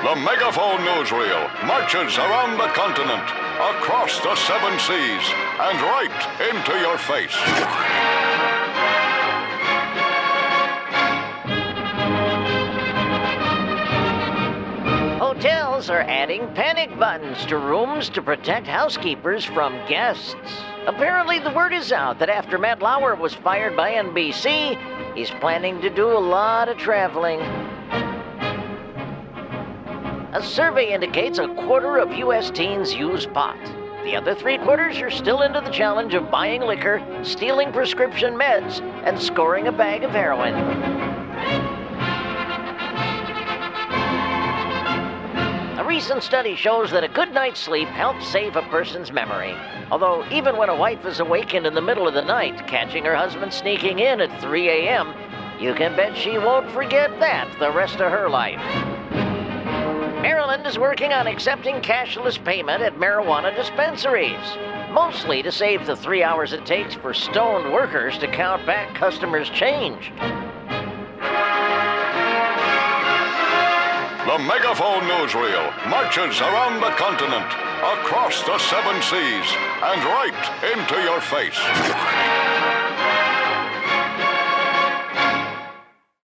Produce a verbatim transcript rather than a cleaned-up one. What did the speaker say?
The Megaphone Newsreel marches around the continent, across the seven seas, and right into your face. Hotels are adding panic buttons to rooms to protect housekeepers from guests. Apparently, the word is out that after Matt Lauer was fired by N B C, he's planning to do a lot of traveling. A survey indicates a quarter of U S teens use pot. The other three quarters are still into the challenge of buying liquor, stealing prescription meds, and scoring a bag of heroin. A recent study shows that a good night's sleep helps save a person's memory. Although even when a wife is awakened in the middle of the night, catching her husband sneaking in at three a.m., you can bet she won't forget that the rest of her life. Maryland is working on accepting cashless payment at marijuana dispensaries, mostly to save the three hours it takes for stoned workers to count back customers' change. The Megaphone Newsreel marches around the continent, across the seven seas, and right into your face.